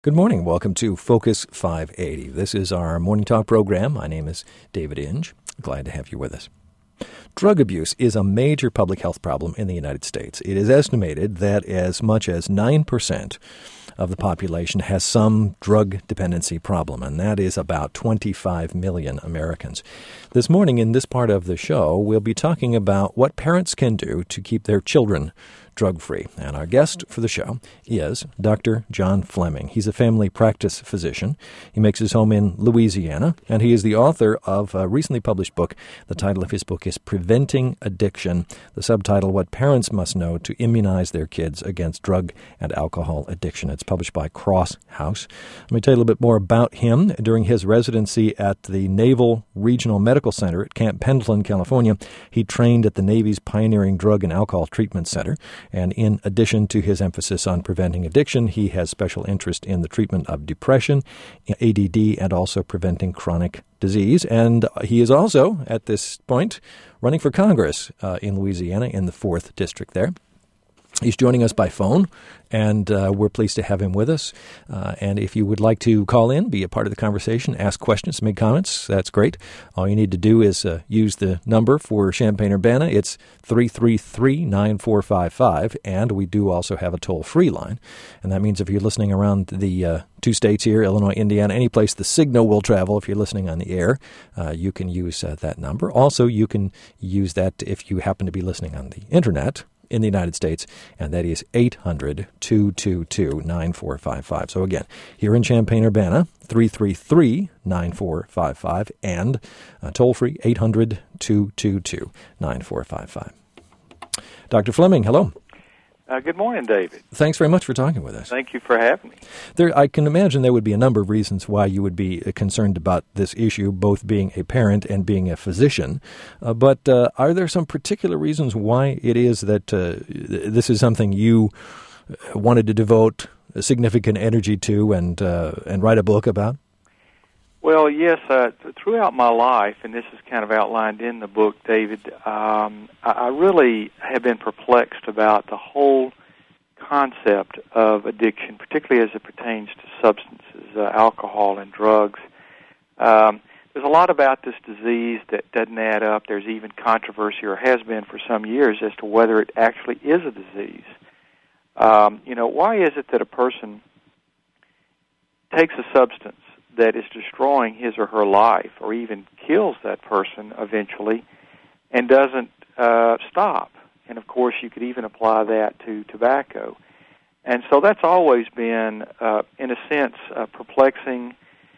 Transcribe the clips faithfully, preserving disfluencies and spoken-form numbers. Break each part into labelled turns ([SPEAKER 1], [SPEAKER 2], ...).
[SPEAKER 1] Good morning. Welcome to Focus five eighty. This is our morning talk program. My name is David Inge. Glad to have you with us. Drug abuse is a major public health problem in the United States. It is estimated that as much as nine percent of the population has some drug dependency problem, and that is about twenty-five million Americans. This morning in this part of the show, we'll be talking about what parents can do to keep their children drug-free. And our guest for the show is Doctor John Fleming. He's a family practice physician. He makes his home in Louisiana, and he is the author of a recently published book. The title of his book is Preventing Addiction. The subtitle, What Parents Must Know to Immunize Their Kids Against Drug and Alcohol Addiction. It's published by Cross House. Let me tell you a little bit more about him. During his residency at the Naval Regional Medical Center at Camp Pendleton, California, he trained at the Navy's pioneering Drug and Alcohol Treatment Center. And in addition to his emphasis on preventing addiction, he has special interest in the treatment of depression, A D D, and also preventing chronic disease. And he is also, at this point, running for Congress uh, in Louisiana in the fourth District there. He's joining us by phone, and uh, we're pleased to have him with us. Uh, and if you would like to call in, be a part of the conversation, ask questions, make comments, that's great. All you need to do is uh, use the number for Champaign-Urbana. It's three three three, nine four five five, and we do also have a toll-free line. And that means if you're listening around the uh, two states here, Illinois, Indiana, any place the signal will travel if you're listening on the air, uh, you can use uh, that number. Also, you can use that if you happen to be listening on the Internet in the United States, and that is eight hundred, two two two, nine four five five. So again, here in Champaign-Urbana, three three three, nine four five five, and uh, toll-free eight hundred, two two two, nine four five five. Doctor Fleming, hello.
[SPEAKER 2] Uh, good morning, David.
[SPEAKER 1] Thanks very much for talking with us.
[SPEAKER 2] Thank you for having me.
[SPEAKER 1] There, I can imagine there would be a number of reasons why you would be concerned about this issue, both being a parent and being a physician. Uh, but uh, are there some particular reasons why it is that uh, this is something you wanted to devote significant energy to and uh, and write a book about?
[SPEAKER 2] Well, yes. Uh, th- throughout my life, and this is kind of outlined in the book, David, um, I-, I really have been perplexed about the whole concept of addiction, particularly as it pertains to substances, uh, alcohol and drugs. Um, there's a lot about this disease that doesn't add up. There's even controversy, or has been for some years, as to whether it actually is a disease. Um, you know, why is it that a person takes a substance that is destroying his or her life, or even kills that person eventually, and doesn't uh, stop? And, of course, you could even apply that to tobacco. And so that's always been, uh, in a sense, uh, perplexing,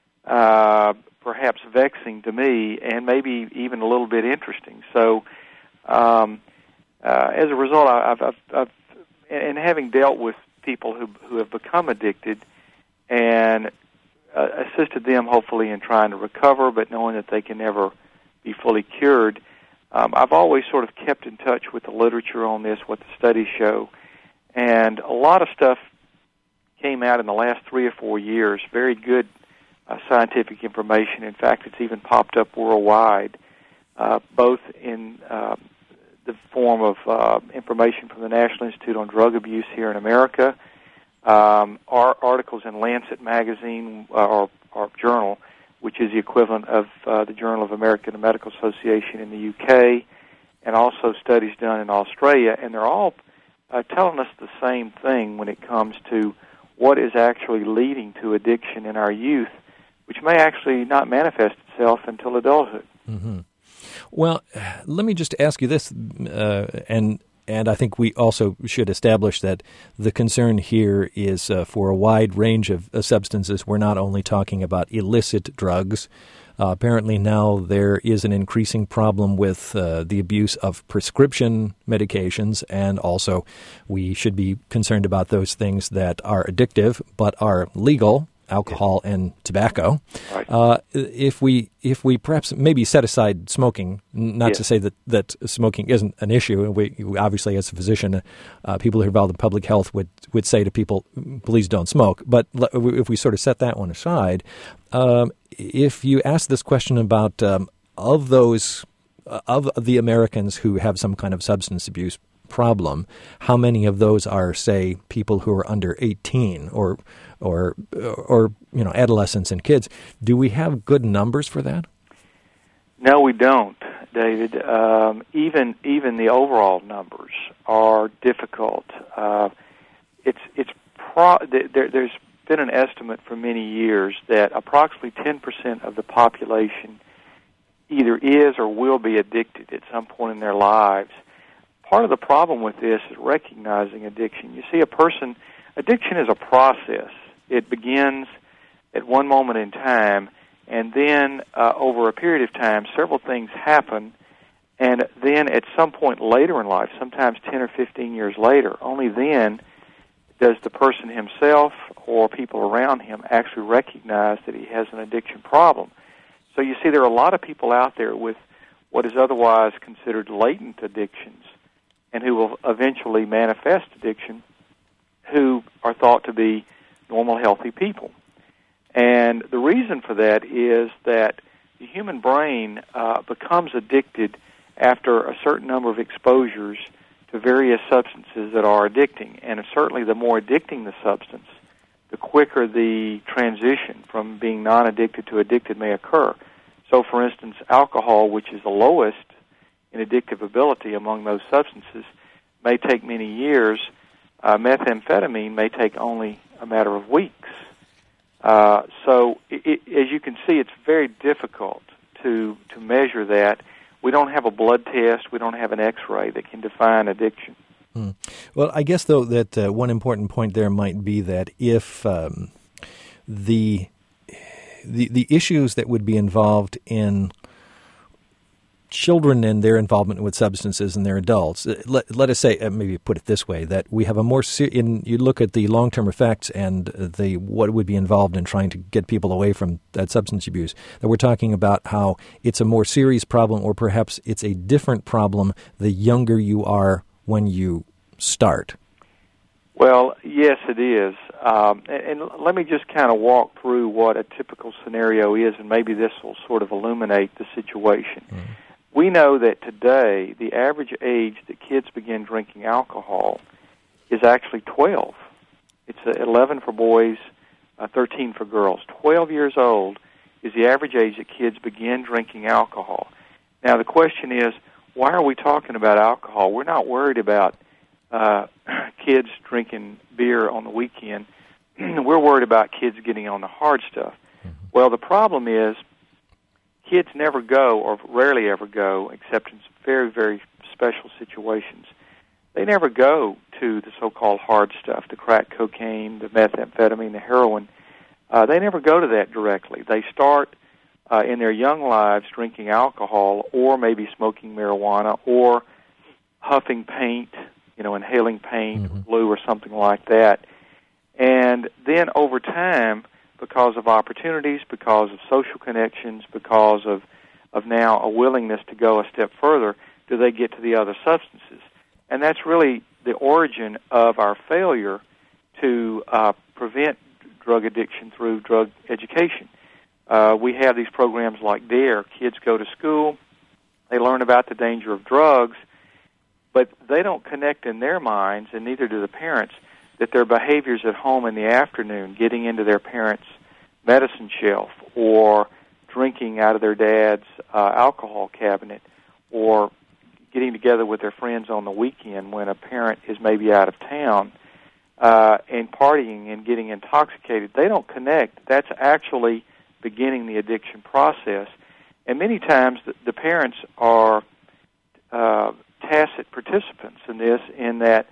[SPEAKER 2] uh, perhaps vexing to me, and maybe even a little bit interesting. So um, uh, as a result, I've, I've, I've, and having dealt with people who, who have become addicted and Uh, assisted them, hopefully, in trying to recover, but knowing that they can never be fully cured. Um, I've always sort of kept in touch with the literature on this, what the studies show, and a lot of stuff came out in the last three or four years, very good uh, scientific information. In fact, it's even popped up worldwide, uh, both in uh, the form of uh, information from the National Institute on Drug Abuse here in America, Um, our articles in Lancet magazine, uh, or, or journal, which is the equivalent of uh, the Journal of American Medical Association in the U K, and also studies done in Australia, and they're all uh, telling us the same thing when it comes to what is actually leading to addiction in our youth, which may actually not manifest itself until adulthood.
[SPEAKER 1] Mm-hmm. Well, let me just ask you this, uh, and And I think we also should establish that the concern here is uh, for a wide range of uh, substances. We're not only talking about illicit drugs. Uh, apparently now there is an increasing problem with uh, the abuse of prescription medications, and also we should be concerned about those things that are addictive but are legal, alcohol and tobacco.
[SPEAKER 2] Right.
[SPEAKER 1] Uh, if we if we perhaps maybe set aside smoking, not
[SPEAKER 2] yes.
[SPEAKER 1] to say that, that smoking isn't an issue. We, obviously, as a physician, uh, people who are involved in public health would, would say to people, please don't smoke. But if we sort of set that one aside, um, if you ask this question about um, of those, uh, of the Americans who have some kind of substance abuse problem, how many of those are, say, people who are under eighteen, or or or you know adolescents and kids. Do we have good numbers for that?
[SPEAKER 2] No, we don't, David. Um, even even the overall numbers are difficult. Uh, it's it's pro- there, there's been an estimate for many years that approximately ten percent of the population either is or will be addicted at some point in their lives. Part of the problem with this is recognizing addiction. You see, a person, addiction is a process. It begins at one moment in time, and then uh, over a period of time, several things happen, and then at some point later in life, sometimes ten or fifteen years later, only then does the person himself or people around him actually recognize that he has an addiction problem. So you see, there are a lot of people out there with what is otherwise considered latent addictions and who will eventually manifest addiction, who are thought to be normal, healthy people. And the reason for that is that the human brain uh, becomes addicted after a certain number of exposures to various substances that are addicting. And certainly the more addicting the substance, the quicker the transition from being non-addicted to addicted may occur. So, for instance, alcohol, which is the lowest in addictive ability among those substances, may take many years. Uh, methamphetamine may take only a matter of weeks. Uh, so, it, it, as you can see, it's very difficult to to measure that. We don't have a blood test. We don't have an X-ray that can define addiction.
[SPEAKER 1] Hmm. Well, I guess, though, that uh, one important point there might be that if um, the, the the issues that would be involved in children and their involvement with substances and their adults, let, let us say, uh, maybe put it this way, that we have a more, ser- in you look at the long-term effects and the what would be involved in trying to get people away from that substance abuse, that we're talking about how it's a more serious problem, or perhaps it's a different problem the younger you are when you start.
[SPEAKER 2] Well, yes, it is. Um, and, and let me just kind of walk through what a typical scenario is, and maybe this will sort of illuminate the situation. Mm. We know that today the average age that kids begin drinking alcohol is actually twelve. It's uh, eleven for boys, uh, thirteen for girls. twelve years old is the average age that kids begin drinking alcohol. Now, the question is, why are we talking about alcohol? We're not worried about uh, kids drinking beer on the weekend. We're worried about kids getting on the hard stuff. Mm-hmm. Well, the problem is kids never go, or rarely ever go, except in very, very special situations. They never go to the so-called hard stuff, the crack cocaine, the methamphetamine, the heroin. Uh, they never go to that directly. They start uh, in their young lives drinking alcohol, or maybe smoking marijuana, or huffing paint, you know, inhaling paint, mm-hmm. or glue, or something like that. And then over time, because of opportunities, because of social connections, because of, of now a willingness to go a step further, do they get to the other substances? And that's really the origin of our failure to uh, prevent drug addiction through drug education. Uh, we have these programs like DARE. Kids go to school, they learn about the danger of drugs, but they don't connect in their minds, and neither do the parents, that their behaviors at home in the afternoon, getting into their parents' medicine shelf, or drinking out of their dad's uh, alcohol cabinet, or getting together with their friends on the weekend when a parent is maybe out of town, uh, and partying and getting intoxicated, they don't connect. That's actually beginning the addiction process. And many times the, the parents are uh, tacit participants in this, in that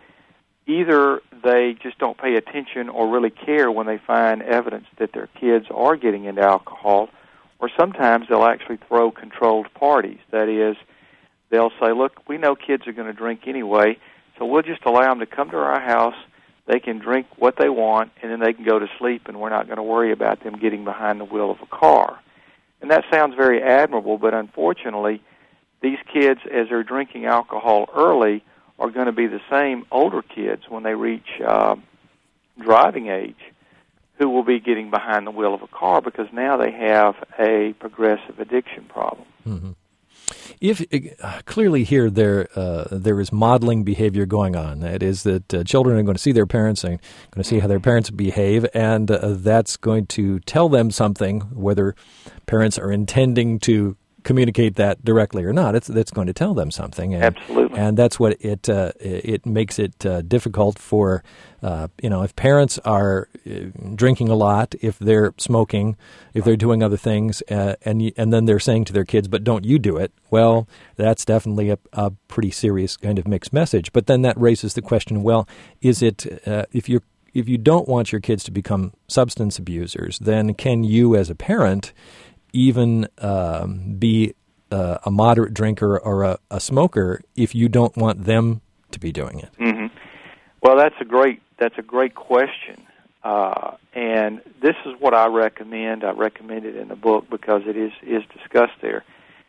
[SPEAKER 2] either they just don't pay attention or really care when they find evidence that their kids are getting into alcohol, or sometimes they'll actually throw controlled parties. That is, they'll say, look, we know kids are going to drink anyway, so we'll just allow them to come to our house, they can drink what they want, and then they can go to sleep, and we're not going to worry about them getting behind the wheel of a car. And that sounds very admirable, but unfortunately, these kids, as they're drinking alcohol early, are going to be the same older kids when they reach uh, driving age, who will be getting behind the wheel of a car, because now they have a progressive addiction problem.
[SPEAKER 1] Mm-hmm. if uh, clearly here there uh, there is modeling behavior going on. That is that uh, children are going to see their parents and going to see how their parents behave, and uh, that's going to tell them something, whether parents are intending to communicate that directly or not. It's that's going to tell them something. And,
[SPEAKER 2] Absolutely.
[SPEAKER 1] And that's what it uh, it makes it uh, difficult for, uh, you know, if parents are uh, drinking a lot, if they're smoking, if they're doing other things, uh, and and then they're saying to their kids, but don't you do it, well, that's definitely a, a pretty serious kind of mixed message. But then that raises the question, well, is it, uh, if you're if you don't want your kids to become substance abusers, then can you as a parent even um, be uh, a moderate drinker or a, a smoker if you don't want them to be doing it?
[SPEAKER 2] Mm-hmm. Well, that's a great that's a great question, uh, and this is what I recommend. I recommend it in the book because it is is discussed there.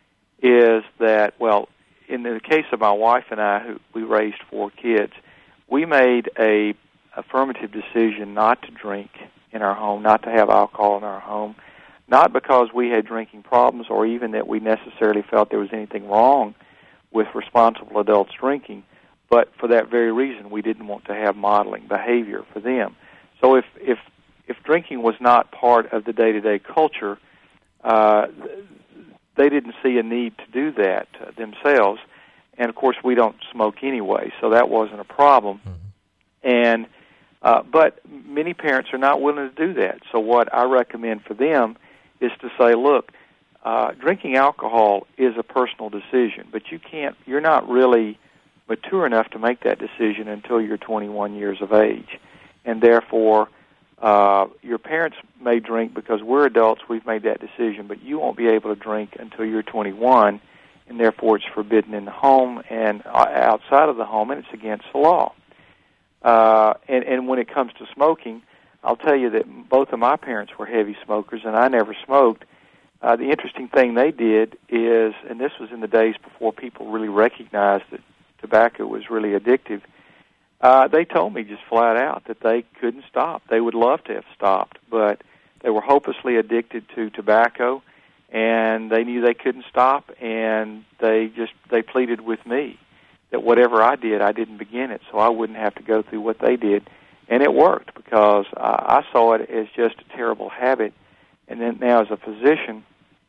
[SPEAKER 2] Is that well, in the case of my wife and I, who we raised four kids, we made a affirmative decision not to drink in our home, not to have alcohol in our home. Not because we had drinking problems or even that we necessarily felt there was anything wrong with responsible adults drinking, but for that very reason, we didn't want to have modeling behavior for them. So if if, if drinking was not part of the day-to-day culture, uh, they didn't see a need to do that uh, themselves. And, of course, we don't smoke anyway, so that wasn't a problem. Mm-hmm. And uh, but many parents are not willing to do that. So what I recommend for them is to say, look, uh, drinking alcohol is a personal decision, but you can't, you're not really mature enough to make that decision until you're twenty-one years of age. And therefore, uh, your parents may drink because we're adults, we've made that decision, but you won't be able to drink until you're twenty-one, and therefore it's forbidden in the home and outside of the home, and it's against the law. Uh, and, and when it comes to smoking, I'll tell you that both of my parents were heavy smokers, and I never smoked. Uh, the interesting thing they did is, and this was in the days before people really recognized that tobacco was really addictive, uh, they told me just flat out that they couldn't stop. They would love to have stopped, but they were hopelessly addicted to tobacco, and they knew they couldn't stop, and they just they pleaded with me that whatever I did, I didn't begin it, so I wouldn't have to go through what they did. And it worked because uh, I saw it as just a terrible habit. And then now as a physician,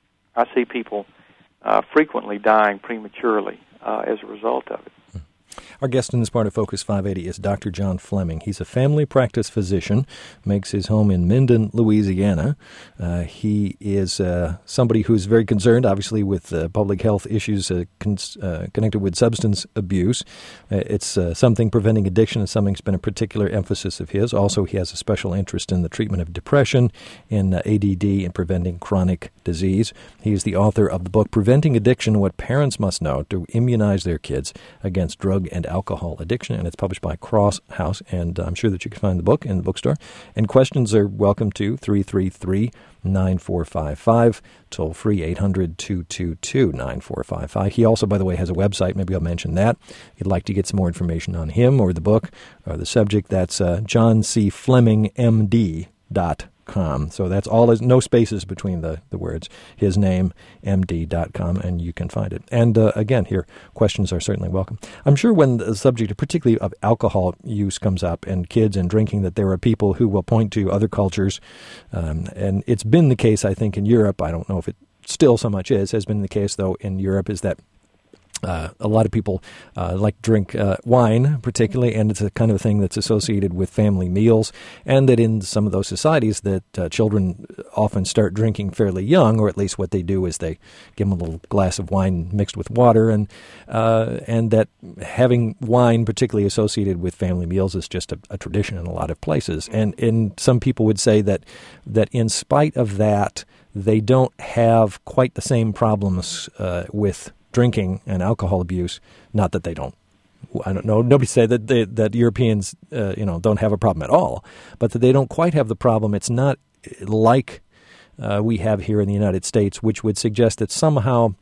[SPEAKER 2] I see people uh, frequently dying prematurely uh, as a result of it.
[SPEAKER 1] Our guest in this part of Focus five eighty is Doctor John Fleming. He's a family practice physician, makes his home in Minden, Louisiana. Uh, he is uh, somebody who's very concerned, obviously, with uh, public health issues uh, con- uh, connected with substance abuse. Uh, it's uh, something preventing addiction is something that's been a particular emphasis of his. Also, he has a special interest in the treatment of depression, in uh, A D D, and preventing chronic disease. He is the author of the book Preventing Addiction, What Parents Must Know to Immunize Their Kids Against Drug and Alcohol Addiction, and it's published by Cross House, and I'm sure that you can find the book in the bookstore. And questions are welcome to three three three, nine four five five, toll free eight hundred, two two two, nine four five five. He also, by the way, has a website. Maybe I'll mention that. If you'd like to get some more information on him or the book or the subject, that's uh, john c fleming m d dot com. So that's all, is no spaces between the, the words, his name, m d dot com, and you can find it. And uh, again, here, questions are certainly welcome. I'm sure when the subject, particularly of alcohol use, comes up and kids and drinking, that there are people who will point to other cultures. Um, and it's been the case, I think, in Europe. I don't know if it still so much is, has been the case, though, in Europe, is that Uh, a lot of people uh, like drink uh, wine, particularly, and it's a kind of thing that's associated with family meals, and that in some of those societies that uh, children often start drinking fairly young, or at least what they do is they give them a little glass of wine mixed with water, and uh, and that having wine particularly associated with family meals is just a, a tradition in a lot of places. And, and some people would say that that in spite of that, they don't have quite the same problems uh, with drinking and alcohol abuse. Not that they don't, I don't know, nobody said that they, that Europeans, uh, you know, don't have a problem at all, but that they don't quite have the problem. It's not like uh, we have here in the United States, which would suggest that somehow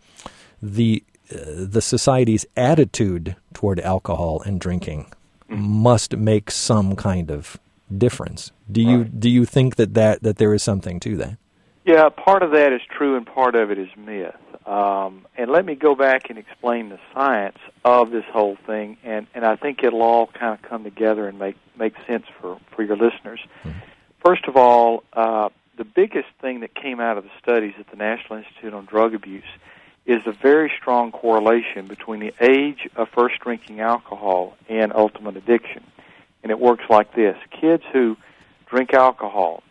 [SPEAKER 1] the uh, the society's attitude toward alcohol and drinking must make some kind of difference. Do you
[SPEAKER 2] right.
[SPEAKER 1] do you think that, that that there is something to that?
[SPEAKER 2] Yeah, part of that is true and part of it is myth. Um, and let me go back and explain the science of this whole thing, and, and I think it'll all kind of come together and make, make sense for, for your listeners. Mm-hmm. First of all, uh, the biggest thing that came out of the studies at the National Institute on Drug Abuse is a very strong correlation between the age of first drinking alcohol and ultimate addiction. And it works like this. Kids who drink alcohol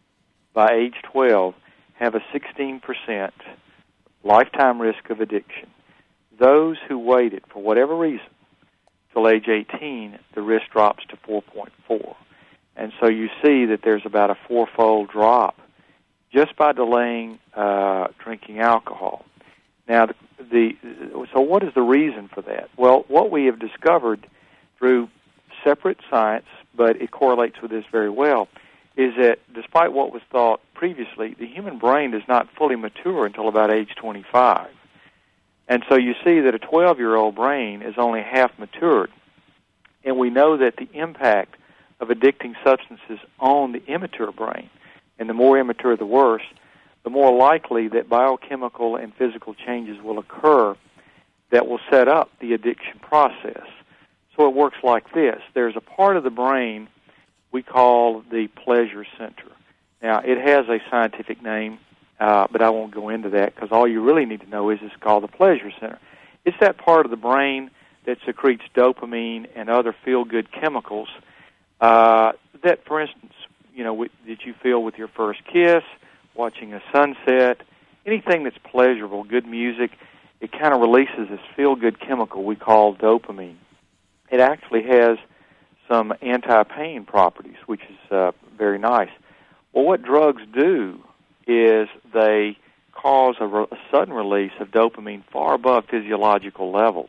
[SPEAKER 2] by age twelve have a sixteen percent lifetime risk of addiction. Those who waited, for whatever reason, till age eighteen, the risk drops to four point four. And so you see that there's about a fourfold drop just by delaying uh, drinking alcohol. Now, the, the so what is the reason for that? Well, what we have discovered through separate science, but it correlates with this very well, is that despite what was thought previously, the human brain does not fully mature until about age twenty-five. And so you see that a twelve-year-old brain is only half matured. And we know that the impact of addicting substances on the immature brain, and the more immature the worse, the more likely that biochemical and physical changes will occur that will set up the addiction process. So it works like this. There's a part of the brain we call the pleasure center. Now, it has a scientific name, uh, but I won't go into that because all you really need to know is it's called the pleasure center. It's that part of the brain that secretes dopamine and other feel-good chemicals uh, that, for instance, you know, that you feel with your first kiss, watching a sunset, anything that's pleasurable, good music, it kind of releases this feel-good chemical we call dopamine. It actually has some anti-pain properties, which is uh, very nice. Well, what drugs do is they cause a, re- a sudden release of dopamine far above physiological levels.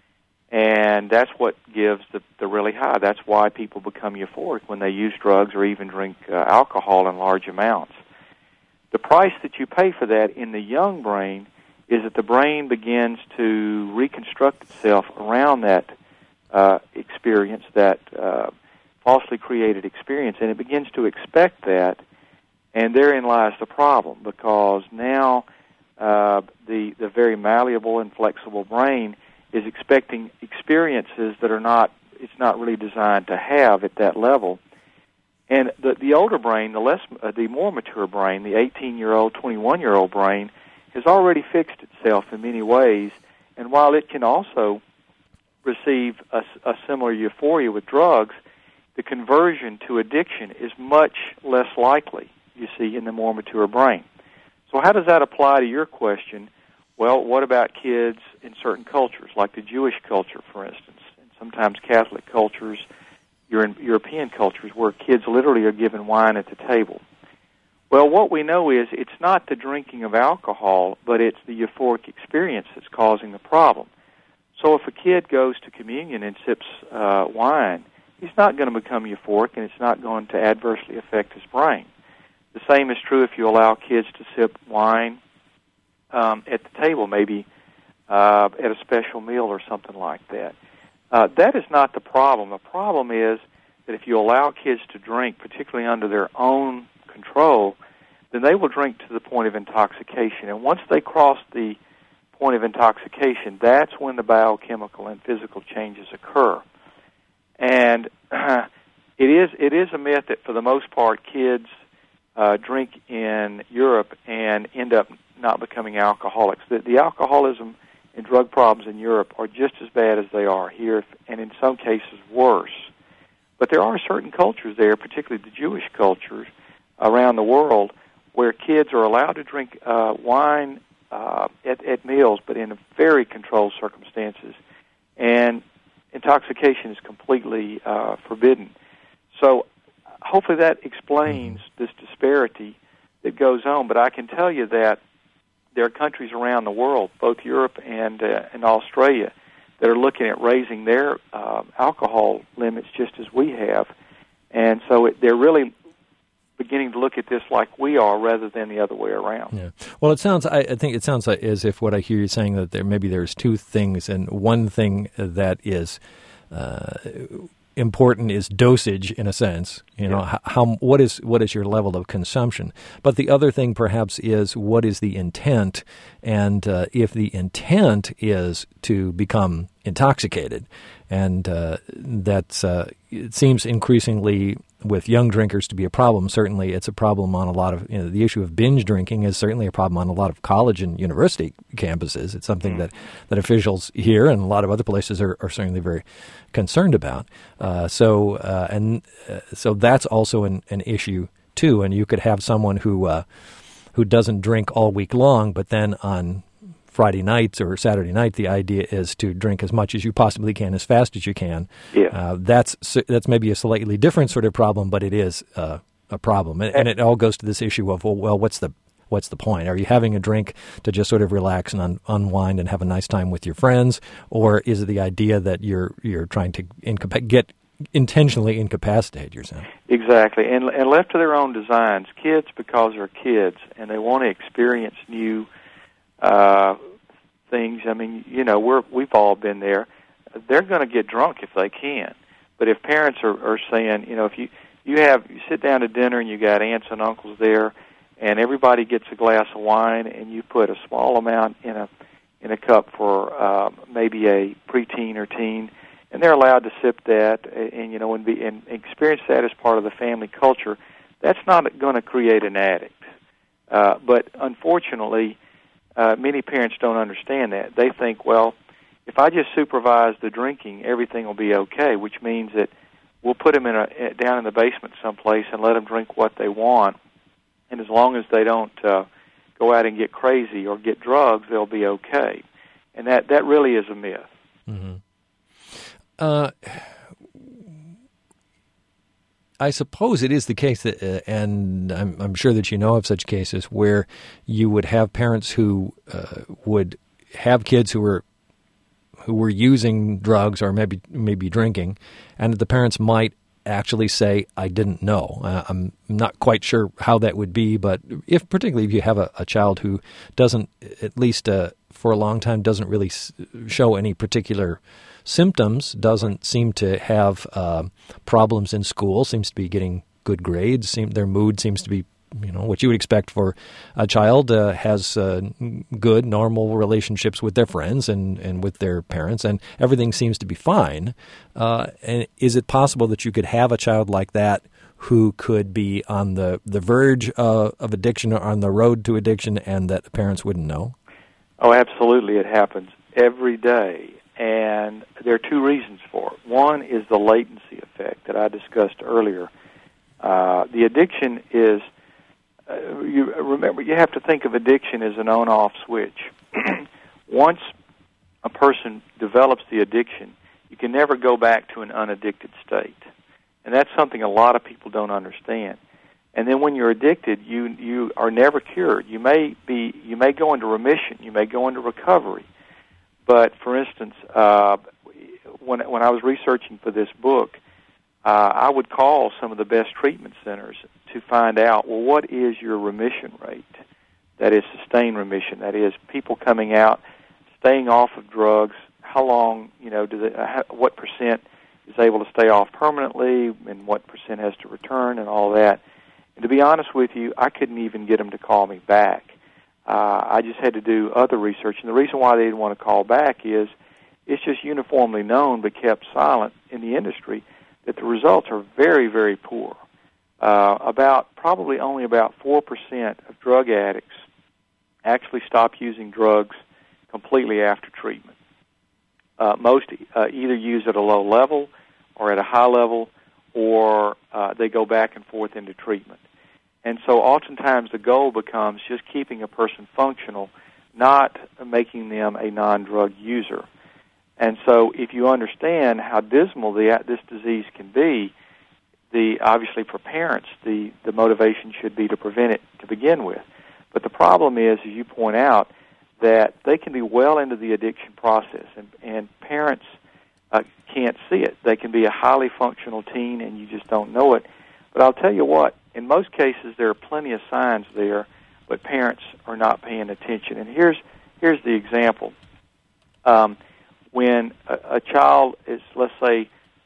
[SPEAKER 2] And that's what gives the, the really high. That's why people become euphoric when they use drugs or even drink uh, alcohol in large amounts. The price that you pay for that in the young brain is that the brain begins to reconstruct itself around that uh, experience, that uh, falsely created experience, and it begins to expect that, and therein lies the problem, because now uh, the, the very malleable and flexible brain is expecting experiences that are not, it's not really designed to have at that level. And the, the older brain, the less, uh, the more mature brain, the eighteen-year-old, twenty-one-year-old brain, has already fixed itself in many ways. And while it can also receive a, a similar euphoria with drugs, the conversion to addiction is much less likely, you see, in the more mature brain. So how does that apply to your question? Well, what about kids in certain cultures, like the Jewish culture, for instance, and sometimes Catholic cultures, European cultures, where kids literally are given wine at the table? Well, what we know is it's not the drinking of alcohol, but it's the euphoric experience that's causing the problem. So if a kid goes to communion and sips uh, wine, he's not going to become euphoric, and it's not going to adversely affect his brain. The same is true if you allow kids to sip wine um, at the table, maybe uh, at a special meal or something like that. Uh, that is not the problem. The problem is that if you allow kids to drink, particularly under their own control, then they will drink to the point of intoxication. And once they cross the point of intoxication, that's when the biochemical and physical changes occur. And uh, it is it is a myth that for the most part kids uh, drink in Europe and end up not becoming alcoholics. The, the alcoholism and drug problems in Europe are just as bad as they are here, and in some cases worse. But there are certain cultures there, particularly the Jewish cultures around the world, where kids are allowed to drink uh, wine uh, at, at meals, but in very controlled circumstances, and intoxication is completely uh, forbidden. So hopefully that explains this disparity that goes on, but I can tell you that there are countries around the world, both Europe and uh, and Australia, that are looking at raising their uh, alcohol limits just as we have. And so it, they're really beginning to look at this like we are rather than the other way around.
[SPEAKER 1] Yeah. Well, it sounds, I, I think it sounds like as if what I hear you saying, that there maybe there's two things, and one thing that is uh, important is dosage, in a sense. You know,
[SPEAKER 2] Yeah.
[SPEAKER 1] how, how what is what is your level of consumption? But the other thing, perhaps, is what is the intent? And uh, if the intent is to become intoxicated, and uh, that's uh, it seems increasingly with young drinkers to be a problem. Certainly, it's a problem on a lot of, you know, the issue of binge drinking is certainly a problem on a lot of college and university campuses. It's something that, that officials here and a lot of other places are, are certainly very concerned about. Uh, so, uh, and uh, so that's also an, an issue too. And you could have someone who uh, who doesn't drink all week long, but then on Friday nights or Saturday night, the idea is to drink as much as you possibly can, as fast as you can.
[SPEAKER 2] Yeah.
[SPEAKER 1] Uh, that's that's maybe a slightly different sort of problem, but it is uh, a problem, and, and it all goes to this issue of well, well, what's the what's the point? Are you having a drink to just sort of relax and un- unwind and have a nice time with your friends, or is it the idea that you're you're trying to incapa- get intentionally incapacitate yourself?
[SPEAKER 2] Exactly, and and left to their own designs, kids, because they're kids and they want to experience new Uh, things. I mean, you know, we're we've all been there. They're going to get drunk if they can, but if parents are, are saying, you know, if you you have you sit down to dinner and you got aunts and uncles there, and everybody gets a glass of wine, and you put a small amount in a in a cup for uh, maybe a preteen or teen, and they're allowed to sip that, and, and you know, and be and experience that as part of the family culture. That's not going to create an addict, uh, but unfortunately. Uh, many parents don't understand that. They think, well, if I just supervise the drinking, everything will be okay, which means that we'll put them in a, down in the basement someplace and let them drink what they want, and as long as they don't uh, go out and get crazy or get drugs, they'll be okay. And that, that really is a myth.
[SPEAKER 1] Mm-hmm. Uh, I suppose it is the case that, uh, and I'm, I'm sure that you know of such cases where you would have parents who uh, would have kids who were who were using drugs or maybe maybe drinking, and the parents might actually say, "I didn't know." Uh, I'm not quite sure how that would be, but if particularly if you have a, a child who doesn't, at least uh, for a long time, doesn't really s- show any particular symptoms, doesn't seem to have uh, problems in school, seems to be getting good grades, seem, their mood seems to be, you know, what you would expect for a child, uh, has uh, good, normal relationships with their friends and, and with their parents, and everything seems to be fine. Uh, and is it possible that you could have a child like that who could be on the, the verge uh, of addiction or on the road to addiction and that the parents wouldn't know?
[SPEAKER 2] Oh, absolutely. It happens every day. And there are two reasons for it. One is the latency effect that I discussed earlier. Uh, the addiction is, uh, you remember, you have to think of addiction as an on-off switch. Once a person develops the addiction, you can never go back to an unaddicted state. And that's something a lot of people don't understand. And then when you're addicted, you you are never cured. You may be you may go into remission, you may go into recovery. But, for instance, uh, when when I was researching for this book, uh, I would call some of the best treatment centers to find out, well, what is your remission rate? That is sustained remission. That is people coming out, staying off of drugs. How long, you know, do they, uh, what percent is able to stay off permanently, and what percent has to return, and all that. And to be honest with you, I couldn't even get them to call me back. Uh, I just had to do other research, and the reason why they didn't want to call back is it's just uniformly known but kept silent in the industry that the results are very, very poor. Uh, about probably only about four percent of drug addicts actually stop using drugs completely after treatment. Uh, most uh, either use at a low level or at a high level, or uh, they go back and forth into treatment. And so oftentimes the goal becomes just keeping a person functional, not making them a non-drug user. And so if you understand how dismal the, this disease can be, the obviously for parents, the, the motivation should be to prevent it to begin with. But the problem is, as you point out, that they can be well into the addiction process, and, and parents uh, can't see it. They can be a highly functional teen, and you just don't know it. But I'll tell you what, in most cases there are plenty of signs there, but parents are not paying attention. And here's here's the example. Um, when a, a child is, let's say,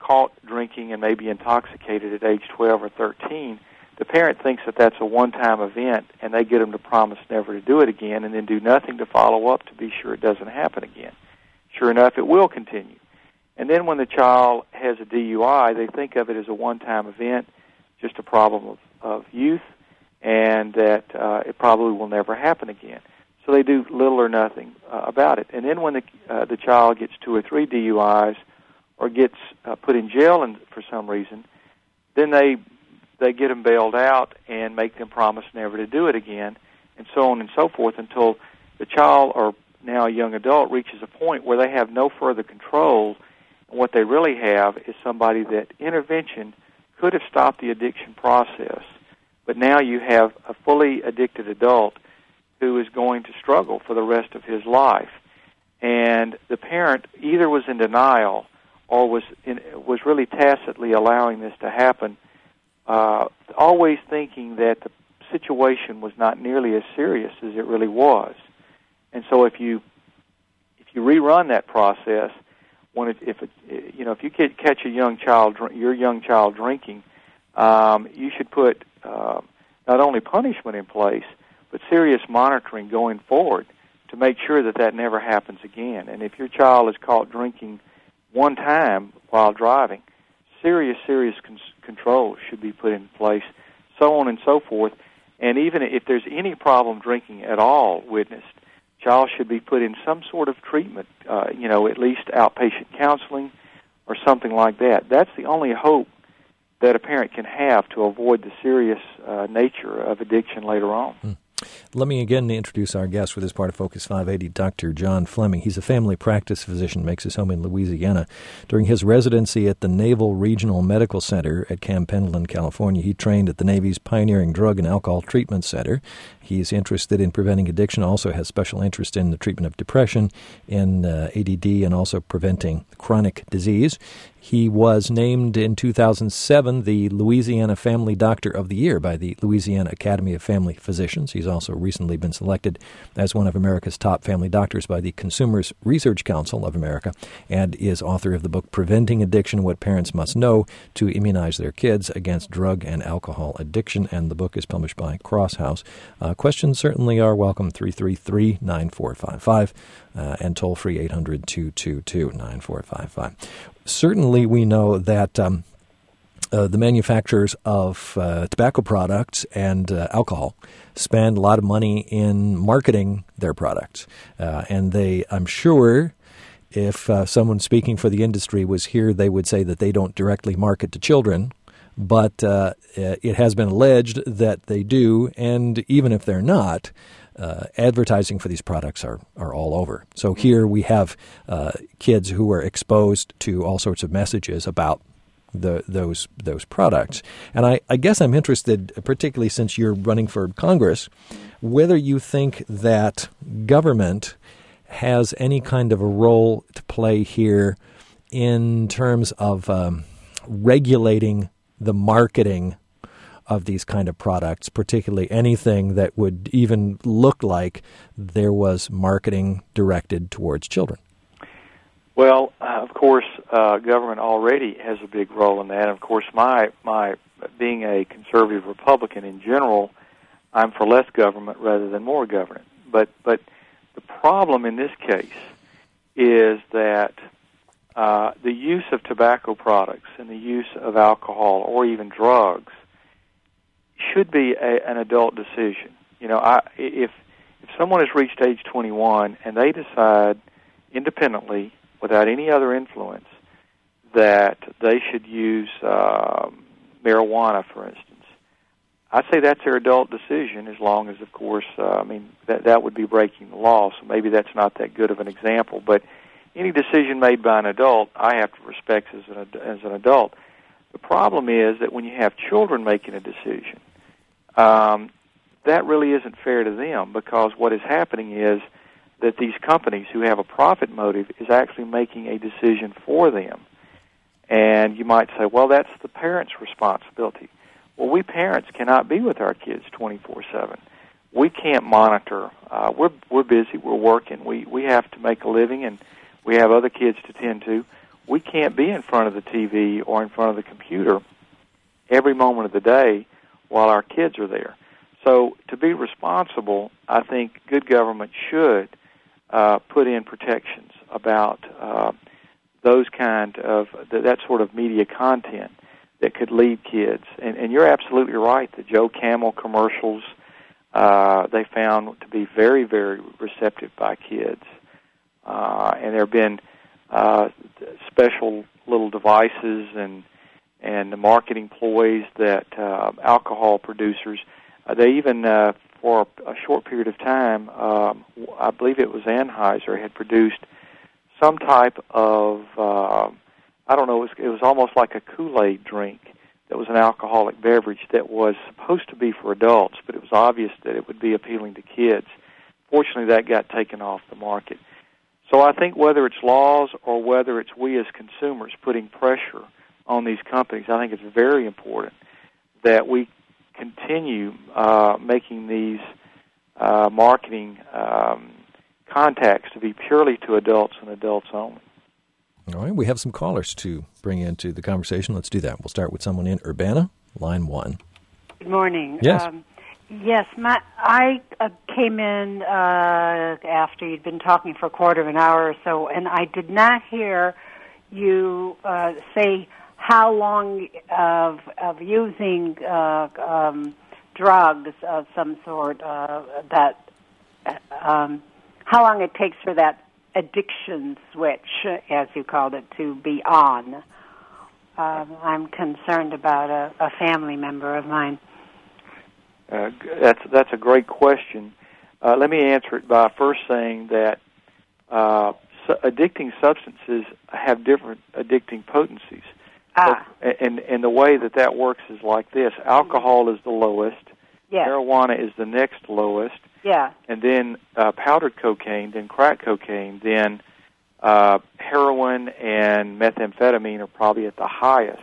[SPEAKER 2] caught drinking and maybe intoxicated at age twelve or thirteen, the parent thinks that that's a one-time event, and they get them to promise never to do it again and then do nothing to follow up to be sure it doesn't happen again. Sure enough, it will continue. And then when the child has a D U I, they think of it as a one-time event, just a problem of, of youth, and that uh, it probably will never happen again. So they do little or nothing uh, about it. And then when the, uh, the child gets two or three D U Is or gets uh, put in jail in, for some reason, then they they get them bailed out and make them promise never to do it again, and so on and so forth until the child, or now a young adult, reaches a point where they have no further control, and what they really have is somebody that intervention could have stopped the addiction process, but now you have a fully addicted adult who is going to struggle for the rest of his life. And the parent either was in denial or was in, was really tacitly allowing this to happen, uh, always thinking that the situation was not nearly as serious as it really was. And so if you if you rerun that process, when it, if it, you know if you get, catch a young child your young child drinking, um, you should put uh, not only punishment in place, but serious monitoring going forward to make sure that that never happens again. And if your child is caught drinking one time while driving, serious, serious con- controls should be put in place, so on and so forth. And even if there's any problem drinking at all witnessed, child should be put in some sort of treatment, uh, you know, at least outpatient counseling or something like that. That's the only hope that a parent can have to avoid the serious uh, nature of addiction later on.
[SPEAKER 1] Hmm. Let me again introduce our guest for this part of Focus five eighty, Doctor John Fleming. He's a family practice physician, makes his home in Louisiana. During his residency at the Naval Regional Medical Center at Camp Pendleton, California, he trained at the Navy's pioneering Drug and Alcohol Treatment Center. He's interested in preventing addiction, also has special interest in the treatment of depression, in uh, A D D, and also preventing chronic disease. He was named in two thousand seven the Louisiana Family Doctor of the Year by the Louisiana Academy of Family Physicians. He's also recently been selected as one of America's top family doctors by the Consumers Research Council of America, and is author of the book Preventing Addiction, What Parents Must Know to Immunize Their Kids Against Drug and Alcohol Addiction, and the book is published by Crosshouse. Uh, questions certainly are welcome, three three three, nine four five five, uh, and toll-free eight hundred, two two two, nine four five five. Certainly we know that um, uh, the manufacturers of uh, tobacco products and uh, alcohol spend a lot of money in marketing their products. Uh, and they, I'm sure, if uh, someone speaking for the industry was here, they would say that they don't directly market to children. But uh, it has been alleged that they do, and even if they're not, uh, advertising for these products are, are all over. So here we have uh, kids who are exposed to all sorts of messages about the those those products. And I, I guess I'm interested, particularly since you're running for Congress, whether you think that government has any kind of a role to play here in terms of um, regulating the marketing of these kind of products, particularly anything that would even look like there was marketing directed towards children.
[SPEAKER 2] Well, uh, of course, uh, government already has a big role in that. And of course, my my being a conservative Republican in general, I'm for less government rather than more government. But but the problem in this case is that Uh, the use of tobacco products and the use of alcohol or even drugs should be a, an adult decision. You know, I, if if someone has reached age twenty-one and they decide independently, without any other influence, that they should use um, marijuana, for instance, I say that's their adult decision, as long as, of course, uh, I mean, that that would be breaking the law, so maybe that's not that good of an example, but any decision made by an adult, I have to respect as an as an adult. The problem is that when you have children making a decision, um, that really isn't fair to them, because what is happening is that these companies who have a profit motive is actually making a decision for them. And you might say, well, that's the parents' responsibility. Well, we parents cannot be with our kids twenty-four seven. We can't monitor. Uh, we're we're busy. We're working. We we have to make a living, and we have other kids to tend to. we can't be in front of the T V or in front of the computer every moment of the day while our kids are there. So to be responsible, I think good government should uh, put in protections about uh, those kind of, that sort of media content that could lead kids. And, and you're absolutely right, the Joe Camel commercials, uh, they found to be very, very receptive by kids. Uh, and there have been uh, special little devices and and the marketing ploys that uh, alcohol producers, uh, they even, uh, for a short period of time, um, I believe it was Anheuser, had produced some type of, uh, I don't know, it was, it was almost like a Kool-Aid drink that was an alcoholic beverage that was supposed to be for adults, but it was obvious that it would be appealing to kids. Fortunately, that got taken off the market. So I think whether it's laws or whether it's we as consumers putting pressure on these companies, I think it's very important that we continue uh, making these uh, marketing um, contacts to be purely to adults and adults only.
[SPEAKER 1] All right, we have some callers to bring into the conversation. Let's do that. We'll start with someone in Urbana, line one.
[SPEAKER 3] Good morning.
[SPEAKER 1] Yes.
[SPEAKER 3] Um, yes, my, I uh, came in uh, after you'd been talking for a quarter of an hour or so, and I did not hear you uh, say how long of of using uh, um, drugs of some sort uh, that um, how long it takes for that addiction switch, as you called it, to be on. Um, I'm concerned about a, a family member of mine.
[SPEAKER 2] Uh, that's that's a great question. Uh, let me answer it by first saying that uh, su- addicting substances have different addicting potencies.
[SPEAKER 3] Ah.
[SPEAKER 2] So, and, and the way that that works is like this. Alcohol is the lowest.
[SPEAKER 3] Yes.
[SPEAKER 2] Marijuana is the next lowest.
[SPEAKER 3] Yeah.
[SPEAKER 2] And then uh, powdered cocaine, then crack cocaine, then uh, heroin and methamphetamine are probably at the highest.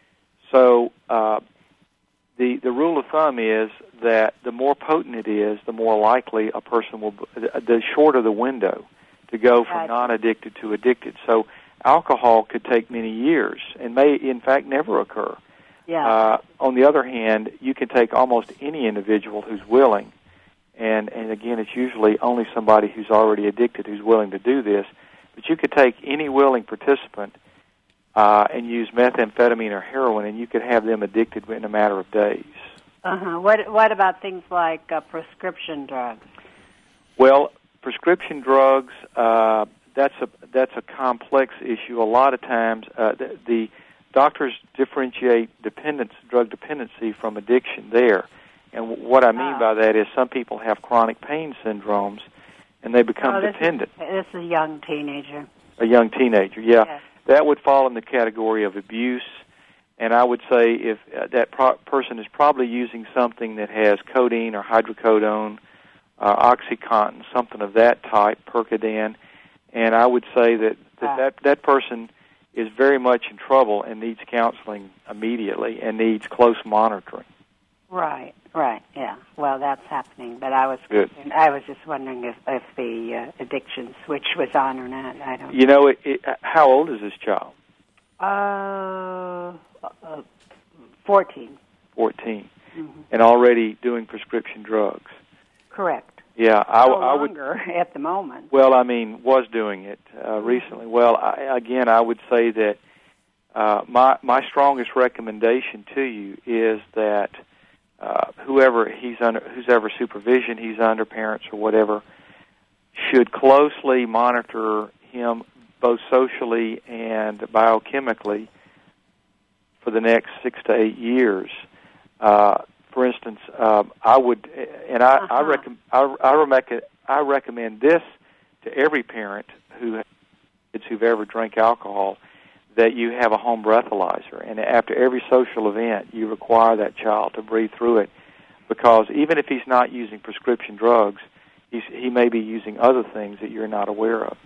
[SPEAKER 2] So uh, the the rule of thumb is that the more potent it is, the more likely a person will, the shorter the window to go from
[SPEAKER 3] Gotcha.
[SPEAKER 2] non-addicted to addicted. So alcohol could take many years and may, in fact, never occur.
[SPEAKER 3] Yeah.
[SPEAKER 2] Uh, on the other hand, you can take almost any individual who's willing, and, and again, it's usually only somebody who's already addicted who's willing to do this, but you could take any willing participant uh, and use methamphetamine or heroin, and you could have them addicted in a matter of days.
[SPEAKER 3] Uh-huh. What, what about things like uh, prescription drugs?
[SPEAKER 2] Well, prescription drugs, uh, that's a that's a complex issue. A lot of times, uh, the, the doctors differentiate dependence, drug dependency from addiction there. And w- what I mean
[SPEAKER 3] Oh.
[SPEAKER 2] by that is some people have chronic pain syndromes, and they become
[SPEAKER 3] oh, this
[SPEAKER 2] dependent.
[SPEAKER 3] Is, this is a young teenager.
[SPEAKER 2] A young teenager, yeah.
[SPEAKER 3] Yes.
[SPEAKER 2] That would fall in the category of abuse. And I would say if uh, that pro- person is probably using something that has codeine or hydrocodone, uh, OxyContin, something of that type, Percodan, and I would say that that,
[SPEAKER 3] Ah.
[SPEAKER 2] that that person is very much in trouble and needs counseling immediately and needs close monitoring.
[SPEAKER 3] Right, right, yeah. Well, that's happening, but I was
[SPEAKER 2] Good.
[SPEAKER 3] I was just wondering if, if the uh, addiction switch was on or not. I don't
[SPEAKER 2] You know, it, it, how old is this child?
[SPEAKER 3] Uh, uh fourteen.
[SPEAKER 2] fourteen.
[SPEAKER 3] Mm-hmm.
[SPEAKER 2] And already doing prescription drugs.
[SPEAKER 3] Correct.
[SPEAKER 2] Yeah, I,
[SPEAKER 3] no
[SPEAKER 2] I would.
[SPEAKER 3] longer at the moment.
[SPEAKER 2] Well, I mean, was doing it uh, recently. Well, I, again, I would say that uh, my my strongest recommendation to you is that uh, whoever he's under, whoever supervision he's under, parents or whatever, should closely monitor him both socially and biochemically for the next six to eight years. Uh, For instance, um, I would, and I,
[SPEAKER 3] uh-huh.
[SPEAKER 2] I, rec- I, I, rec- I recommend this to every parent who kids who've ever drank alcohol, that you have a home breathalyzer, and after every social event, you require that child to breathe through it, because even if he's not using prescription drugs, he's, he may be using other things that you're not aware of.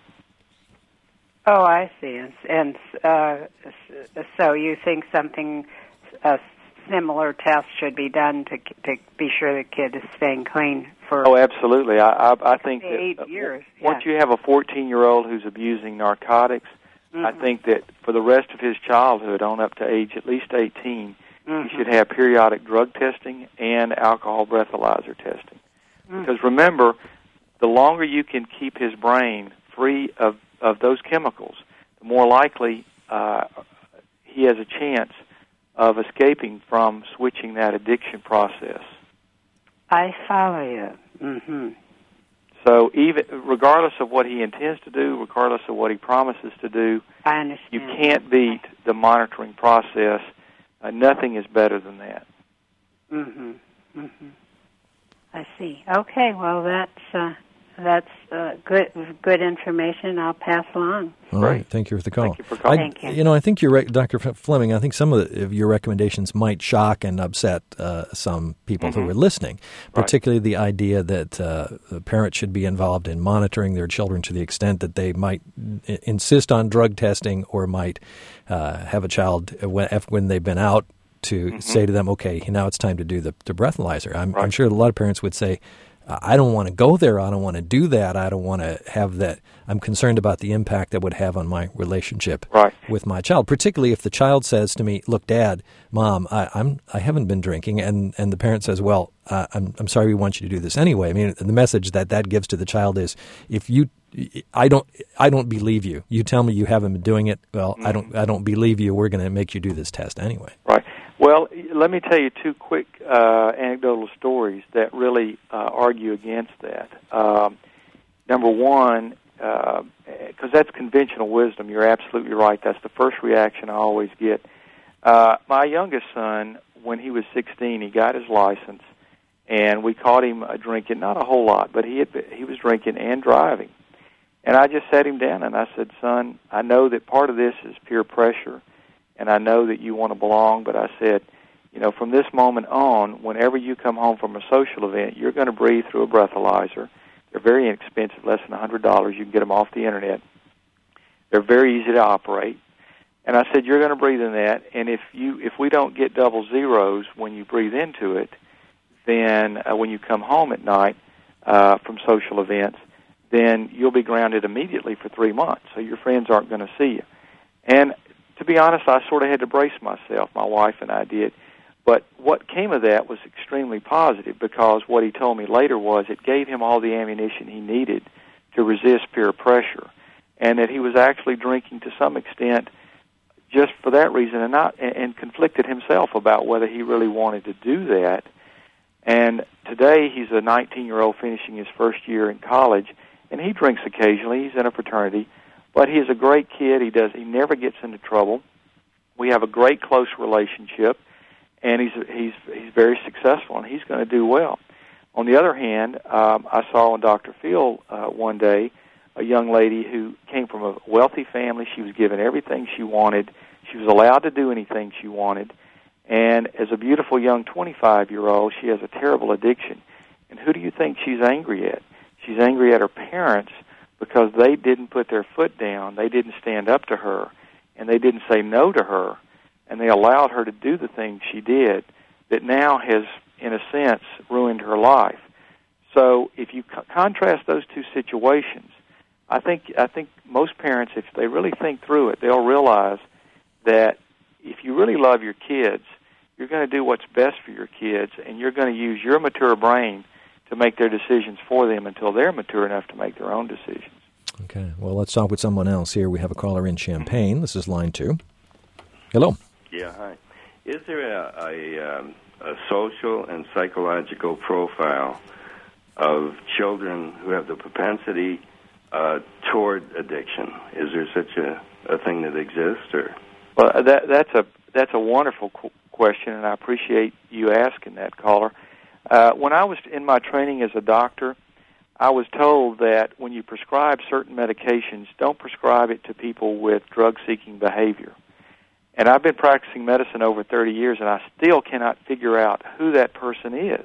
[SPEAKER 3] Oh, I see. And, and uh, so you think something uh, similar test should be done to to be sure the kid is staying clean for
[SPEAKER 2] oh, absolutely. I I, I think that
[SPEAKER 3] eight
[SPEAKER 2] uh,
[SPEAKER 3] years.
[SPEAKER 2] Once
[SPEAKER 3] yeah.
[SPEAKER 2] you have a fourteen-year-old who's abusing narcotics, Mm-hmm. I think that for the rest of his childhood, on up to age at least eighteen, mm-hmm. he should have periodic drug testing and alcohol breathalyzer testing. Mm-hmm. Because remember, the longer you can keep his brain free of, of those chemicals, the more likely uh, he has a chance of escaping from switching that addiction process.
[SPEAKER 3] I follow you. Mm-hmm.
[SPEAKER 2] So even regardless of what he intends to do, regardless of what he promises to do,
[SPEAKER 3] I understand.
[SPEAKER 2] You can't beat the monitoring process. Uh, nothing is better than that.
[SPEAKER 3] Mm-hmm. Mm-hmm. I see. Okay, well, that's uh, that's uh, good good information. I'll pass along.
[SPEAKER 1] All right. Thank you for the call.
[SPEAKER 2] Thank you for calling.
[SPEAKER 1] I,
[SPEAKER 3] Thank you.
[SPEAKER 1] You know, I think you're right, Doctor Fleming. I think some of, the, of your recommendations might shock and upset uh, some people mm-hmm. who are listening, particularly right. the idea that uh, the parents should be involved in monitoring their children to the extent that they might I- insist on drug testing or might uh, have a child when, when they've been out to mm-hmm. say to them, okay, now it's time to do the, the breathalyzer. I'm,
[SPEAKER 2] right.
[SPEAKER 1] I'm sure a lot of parents would say, I don't want to go there. I don't want to do that. I don't want to have that. I'm concerned about the impact that would have on my relationship
[SPEAKER 2] right.
[SPEAKER 1] with my child, particularly if the child says to me, look, Dad, Mom, I, I'm, I haven't been drinking. And, and the parent says, well, uh, I'm, I'm sorry we want you to do this anyway. I mean, the message that that gives to the child is, if you, I don't, I don't believe you. You tell me you haven't been doing it. Well, mm-hmm. I don't, I don't believe you. We're going to make you do this test anyway.
[SPEAKER 2] Right. Well, let me tell you two quick uh, anecdotal stories that really uh, argue against that. Um, number one, because uh, that's conventional wisdom, you're absolutely right. That's the first reaction I always get. Uh, my youngest son, when he was sixteen, he got his license, and we caught him uh, drinking, not a whole lot, but he had, he was drinking and driving. And I just sat him down and I said, son, I know that part of this is peer pressure, and I know that you want to belong, but I said, you know, from this moment on, whenever you come home from a social event, you're going to breathe through a breathalyzer. They're very inexpensive, less than one hundred dollars. You can get them off the Internet. They're very easy to operate. And I said, you're going to breathe in that, and if you if we don't get double zeros when you breathe into it, then uh, when you come home at night uh, from social events, then you'll be grounded immediately for three months, so your friends aren't going to see you. And to be honest, I sort of had to brace myself, my wife and I did. But what came of that was extremely positive, because what he told me later was it gave him all the ammunition he needed to resist peer pressure, and that he was actually drinking to some extent just for that reason, and not and conflicted himself about whether he really wanted to do that. And today he's a nineteen-year-old finishing his first year in college, and he drinks occasionally. He's in a fraternity, but he is a great kid. He does. He never gets into trouble. We have a great close relationship, and he's he's he's very successful, and he's going to do well. On the other hand, um, I saw on Doctor Phil uh, one day a young lady who came from a wealthy family. She was given everything she wanted. She was allowed to do anything she wanted. And as a beautiful young twenty-five-year-old, she has a terrible addiction. And who do you think she's angry at? She's angry at her parents because they didn't put their foot down. They didn't stand up to her, and they didn't say no to her, and they allowed her to do the things she did that now has, in a sense, ruined her life. So if you co- contrast those two situations, I think I think most parents, if they really think through it, they'll realize that if you really love your kids, you're going to do what's best for your kids, and you're going to use your mature brain to make their decisions for them until they're mature enough to make their own decisions.
[SPEAKER 1] Okay. Well, let's talk with someone else here. We have a caller in Champaign. This is line two. Hello.
[SPEAKER 4] Yeah, hi. Is there a, a, um, a social and psychological profile of children who have the propensity uh, toward addiction? Is there such a, a thing that exists? Or
[SPEAKER 2] Well, that, that's a that's a wonderful qu- question, and I appreciate you asking that, caller. Uh, when I was in my training as a doctor, I was told that when you prescribe certain medications, don't prescribe it to people with drug-seeking behavior. And I've been practicing medicine over thirty years, and I still cannot figure out who that person is.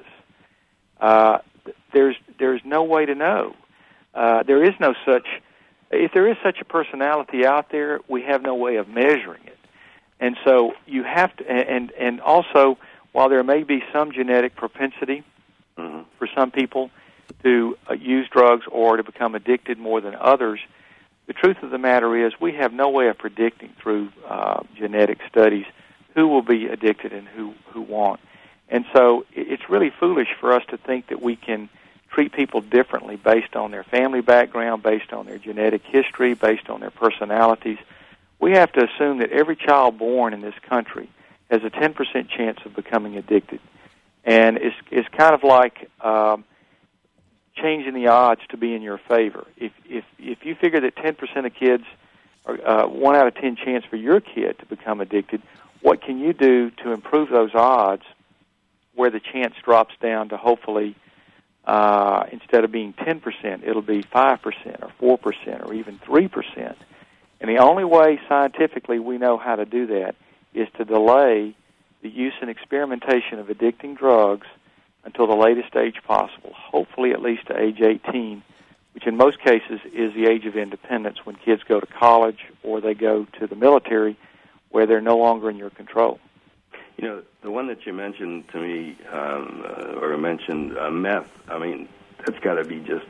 [SPEAKER 2] Uh, there's there's no way to know. Uh, there is no such. If there is such a personality out there, we have no way of measuring it. And so you have to, and and also, while there may be some genetic propensity mm-hmm. for some people to uh, use drugs or to become addicted more than others, the truth of the matter is we have no way of predicting through uh, genetic studies who will be addicted and who, who won't. And so it's really foolish for us to think that we can treat people differently based on their family background, based on their genetic history, based on their personalities. We have to assume that every child born in this country has a ten percent chance of becoming addicted. And it's, it's kind of like um, changing the odds to be in your favor. If, if, if you figure that ten percent of kids are uh, one out of ten chance for your kid to become addicted, what can you do to improve those odds where the chance drops down to hopefully, uh, instead of being ten percent, it'll be five percent or four percent or even three percent. And the only way scientifically we know how to do that is to delay the use and experimentation of addicting drugs until the latest age possible, hopefully at least to age eighteen, which in most cases is the age of independence when kids go to college or they go to the military where they're no longer in your control.
[SPEAKER 4] You know, the one that you mentioned to me, um, uh, or mentioned uh, meth, I mean, that's got to be just,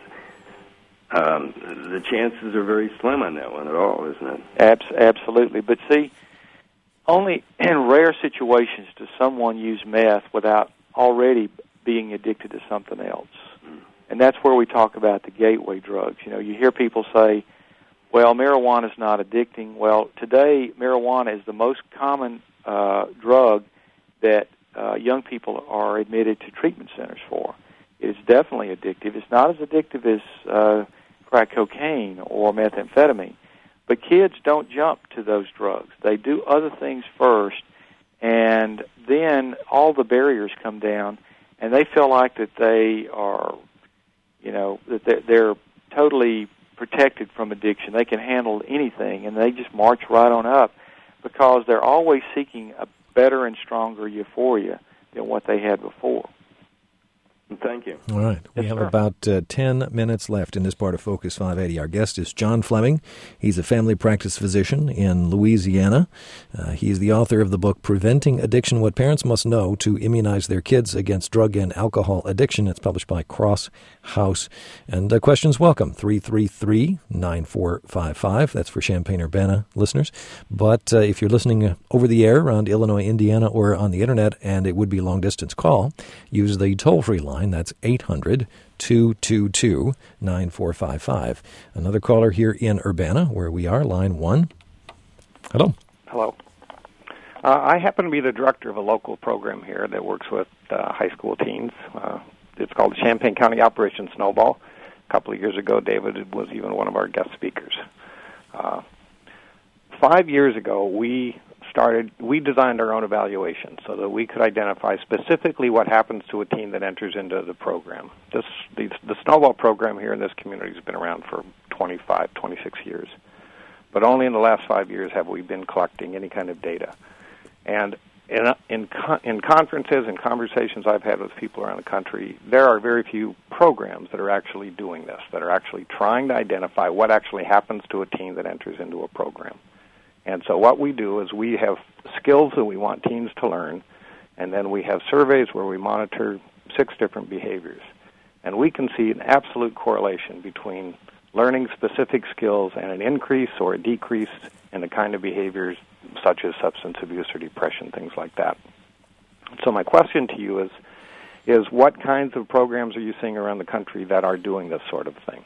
[SPEAKER 4] um, the chances are very slim on that one at all, isn't it?
[SPEAKER 2] Abs- absolutely. But see, only in rare situations does someone use meth without already being addicted to something else. Mm. And that's where we talk about the gateway drugs. You know, you hear people say, well, marijuana is not addicting. Well, today, marijuana is the most common uh, drug that uh, young people are admitted to treatment centers for. It is definitely addictive. It's not as addictive as uh, crack cocaine or methamphetamine. But kids don't jump to those drugs. They do other things first, and then all the barriers come down, and they feel like that they are, you know, that they're, they're totally protected from addiction. They can handle anything, and they just march right on up because they're always seeking a better and stronger euphoria than what they had before.
[SPEAKER 4] Thank you.
[SPEAKER 1] All right. We
[SPEAKER 2] yes,
[SPEAKER 1] have
[SPEAKER 2] sir.
[SPEAKER 1] about uh, ten minutes left in this part of Focus five eighty. Our guest is John Fleming. He's a family practice physician in Louisiana. Uh, he's the author of the book Preventing Addiction, What Parents Must Know to Immunize Their Kids Against Drug and Alcohol Addiction. It's published by Cross House. And uh, questions welcome, three three three, nine four five five. That's for Champaign-Urbana listeners. But uh, if you're listening uh, over the air around Illinois, Indiana, or on the Internet, and it would be long-distance call, use the toll-free line. That's eight hundred, two two two, nine four five five. Another caller here in Urbana, where we are, line one. Hello.
[SPEAKER 5] Hello. Uh, I happen to be the director of a local program here that works with uh, high school teens. Uh, it's called Champaign County Operation Snowball. A couple of years ago, David was even one of our guest speakers. Uh, five years ago, we started, we designed our own evaluation so that we could identify specifically what happens to a teen that enters into the program. This, the, the Snowball program here in this community has been around for twenty-five, twenty-six years. But only in the last five years have we been collecting any kind of data. And in, in, con- in conferences and conversations I've had with people around the country, there are very few programs that are actually doing this, that are actually trying to identify what actually happens to a teen that enters into a program. And so what we do is we have skills that we want teens to learn, and then we have surveys where we monitor six different behaviors. And we can see an absolute correlation between learning specific skills and an increase or a decrease in the kind of behaviors such as substance abuse or depression, things like that. So my question to you is, is what kinds of programs are you seeing around the country that are doing this sort of thing?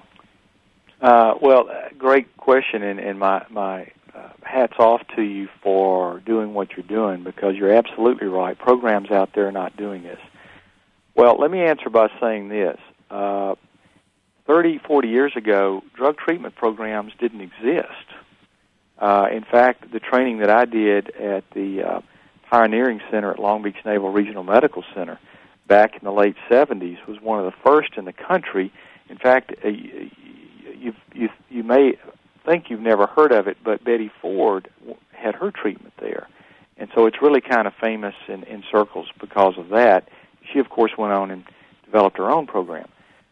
[SPEAKER 2] Uh, well, great question, and, and my, my uh, hats off to you for doing what you're doing, because you're absolutely right. Programs out there are not doing this. Well, let me answer by saying this. Uh, thirty, forty years ago, drug treatment programs didn't exist. Uh, in fact, the training that I did at the uh, Pioneering Center at Long Beach Naval Regional Medical Center back in the late seventies was one of the first in the country. In fact, uh, you, you, you may think you've never heard of it, but Betty Ford had her treatment there. And so it's really kind of famous in, in circles because of that. She, of course, went on and developed her own program.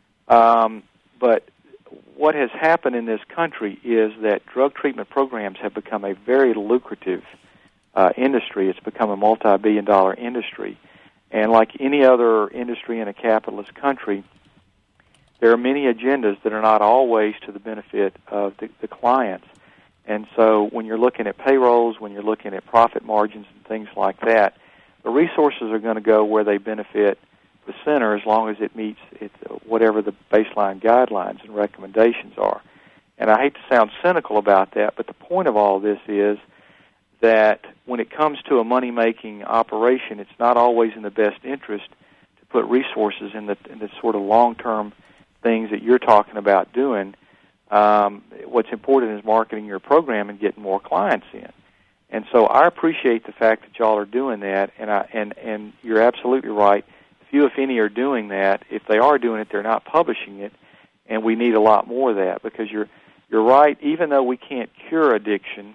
[SPEAKER 2] Um, but what has happened in this country is that drug treatment programs have become a very lucrative uh, industry. It's become a multi-billion dollar industry. And like any other industry in a capitalist country, there are many agendas that are not always to the benefit of the, the clients. And so when you're looking at payrolls, when you're looking at profit margins and things like that, the resources are going to go where they benefit the center as long as it meets it, whatever the baseline guidelines and recommendations are. And I hate to sound cynical about that, but the point of all this is that when it comes to a money-making operation, it's not always in the best interest to put resources in the, in the sort of long-term things that you're talking about doing. Um, what's important is marketing your program and getting more clients in. And so I appreciate the fact that y'all are doing that, and I, and, and you're absolutely right. Few, if any, are doing that. If they are doing it, they're not publishing it, and we need a lot more of that, because you're you're right. Even though we can't cure addiction,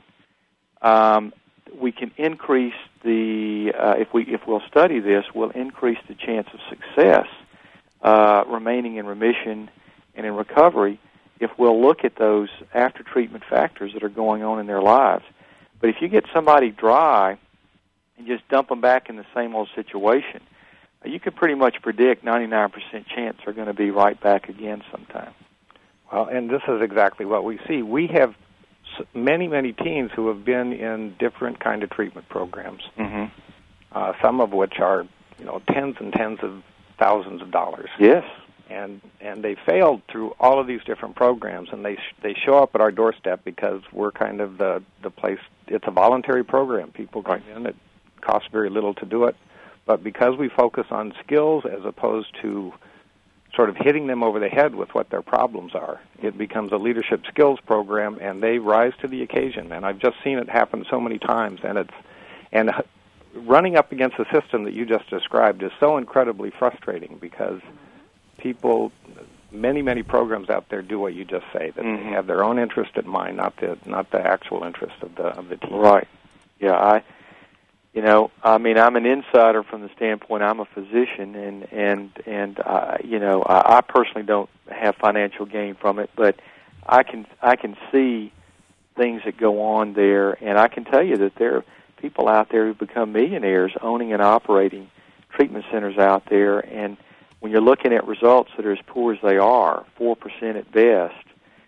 [SPEAKER 2] um, we can increase the uh, if we if we'll study this, we'll increase the chance of success, uh, remaining in remission and in recovery, if we'll look at those after treatment factors that are going on in their lives. But if you get somebody dry and just dump them back in the same old situation, you can pretty much predict ninety-nine percent chance they're going to be right back again sometime.
[SPEAKER 5] Well, and this is exactly what we see. We have many, many teens who have been in different kind of treatment programs,
[SPEAKER 2] mm-hmm.
[SPEAKER 5] uh, some of which are, you know, tens and tens of thousands of dollars.
[SPEAKER 2] Yes.
[SPEAKER 5] And and they failed through all of these different programs, and they sh- they show up at our doorstep because we're kind of the, the place. It's a voluntary program. People come
[SPEAKER 2] right.
[SPEAKER 5] in. It costs very little to do it. But because we focus on skills as opposed to sort of hitting them over the head with what their problems are, it becomes a leadership skills program, and they rise to the occasion. And I've just seen it happen so many times. And it's and running up against the system that you just described is so incredibly frustrating, because people, many, many programs out there do what you just say, that
[SPEAKER 2] mm-hmm.
[SPEAKER 5] they have their own interest in mind, not the not the actual interest of the of the team.
[SPEAKER 2] Right. Yeah, I You know, I mean, I'm an insider from the standpoint I'm a physician, and and and uh, you know, I, I personally don't have financial gain from it, but I can I can see things that go on there, and I can tell you that there are people out there who've become millionaires owning and operating treatment centers out there, and when you're looking at results that are as poor as they are, four percent at best,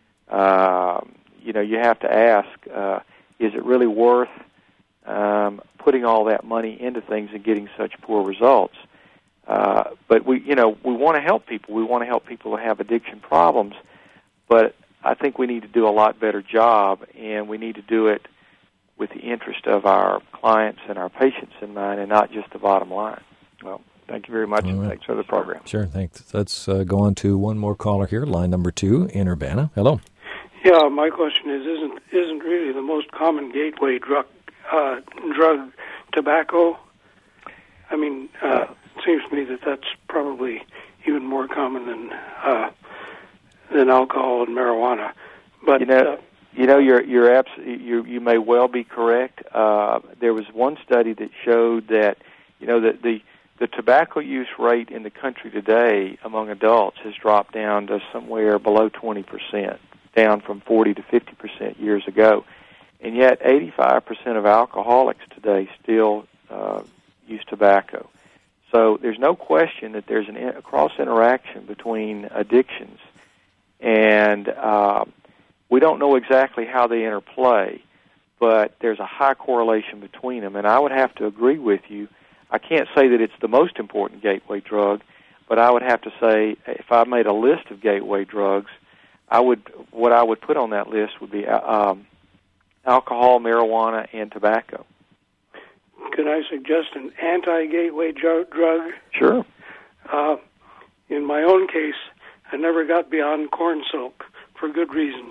[SPEAKER 2] uh, you know, you have to ask, uh, is it really worth Um, putting all that money into things and getting such poor results? Uh, but we, you know, we want to help people. We want to help people who have addiction problems, but I think we need to do a lot better job, and we need to do it with the interest of our clients and our patients in mind, and not just the bottom line.
[SPEAKER 5] Well, thank you very much, and
[SPEAKER 1] right.
[SPEAKER 5] thanks for the program.
[SPEAKER 1] Sure, thanks. Let's uh, go on to one more caller here, line number two in Urbana. Hello.
[SPEAKER 6] Yeah, my question is, isn't isn't really the most common gateway drug Uh, drug tobacco? I mean, uh, it seems to me that that's probably even more common than uh, than alcohol and marijuana. But
[SPEAKER 2] you know,
[SPEAKER 6] uh,
[SPEAKER 2] you know, you're you're abs- you you may well be correct. Uh, there was one study that showed that you know that the the tobacco use rate in the country today among adults has dropped down to somewhere below twenty percent, down from forty to fifty percent years ago. And yet eighty-five percent of alcoholics today still uh, use tobacco. So there's no question that there's an in- a cross-interaction between addictions. And uh, we don't know exactly how they interplay, but there's a high correlation between them. And I would have to agree with you. I can't say that it's the most important gateway drug, but I would have to say if I made a list of gateway drugs, I would what I would put on that list would be um, alcohol, marijuana, and tobacco.
[SPEAKER 6] Could I suggest an anti-gateway ju- drug?
[SPEAKER 2] Sure.
[SPEAKER 6] Uh, in my own case, I never got beyond corn silk for good reasons.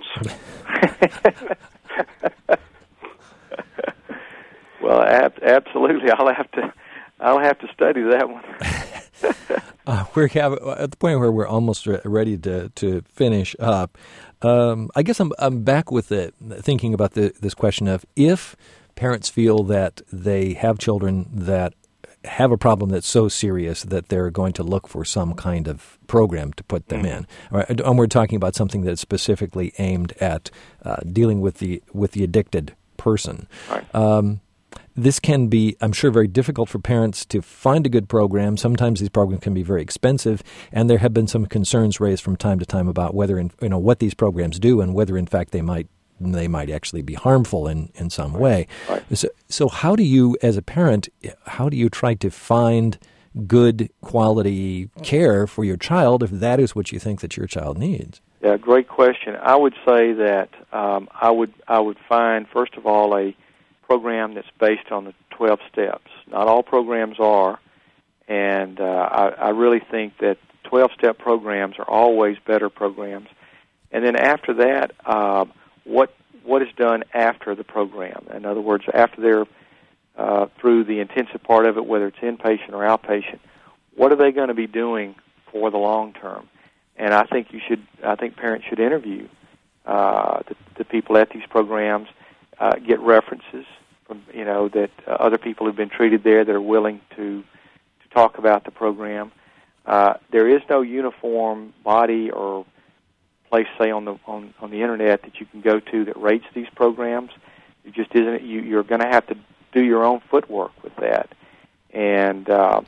[SPEAKER 2] Well, ab- absolutely. I'll have to. I'll have to study that one.
[SPEAKER 1] uh, we're have, at the point where we're almost re- ready to, to finish up. Um, I guess I'm I'm back with it, thinking about the, this question of if parents feel that they have children that have a problem that's so serious that they're going to look for some kind of program to put them mm-hmm. in. All right, and we're talking about something that's specifically aimed at uh, dealing with the with the addicted person.
[SPEAKER 2] Right.
[SPEAKER 1] Um, this can be, I'm sure, very difficult for parents to find a good program. Sometimes these programs can be very expensive, and there have been some concerns raised from time to time about whether, in, you know, what these programs do and whether, in fact, they might they might actually be harmful in, in some way.
[SPEAKER 2] Right.
[SPEAKER 1] So, so how do you, as a parent, how do you try to find good quality care for your child if that is what you think that your child needs?
[SPEAKER 2] Yeah, great question. I would say that um, I would I would find, first of all, a program that's based on the twelve steps. Not all programs are, and uh, I, I really think that twelve-step programs are always better programs. And then after that, uh, what what is done after the program? In other words, after they're uh, through the intensive part of it, whether it's inpatient or outpatient, what are they going to be doing for the long term? And I think you should. I think parents should interview uh, the, the people at these programs, uh, get references from you know that uh, other people have been treated there that are willing to to talk about the program. Uh, there is no uniform body or place, say on the on, on the internet, that you can go to that rates these programs. It just isn't. You, you're going to have to do your own footwork with that, and uh,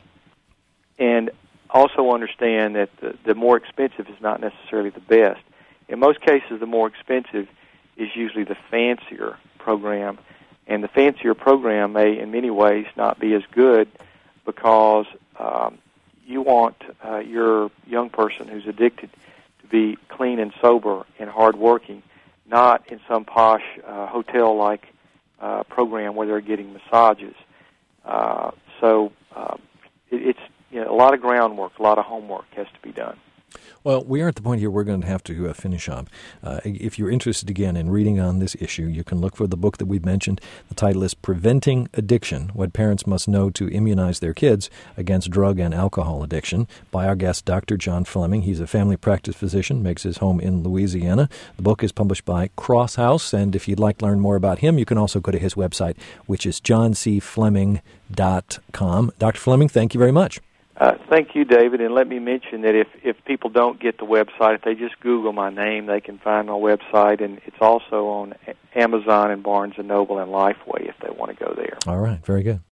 [SPEAKER 2] and also understand that the, the more expensive is not necessarily the best. In most cases, the more expensive is usually the fancier program, and the fancier program may, in many ways, not be as good because um, you want uh, your young person who's addicted to be clean and sober and hardworking, not in some posh uh, hotel-like uh, program where they're getting massages. Uh, so uh, it, it's you know, a lot of groundwork, a lot of homework has to be done.
[SPEAKER 1] Well, we are at the point here we're going to have to uh, finish up. Uh, if you're interested, again, in reading on this issue, you can look for the book that we've mentioned. The title is Preventing Addiction, What Parents Must Know to Immunize Their Kids Against Drug and Alcohol Addiction, by our guest, Doctor John Fleming. He's a family practice physician, makes his home in Louisiana. The book is published by Cross House, and if you'd like to learn more about him, you can also go to his website, which is john c fleming dot com. Doctor Fleming, thank you very much.
[SPEAKER 2] Uh, thank you, David, and let me mention that if, if people don't get the website, if they just Google my name, they can find my website, and it's also on Amazon and Barnes and Noble and Lifeway if they want to go there.
[SPEAKER 1] All right, very good.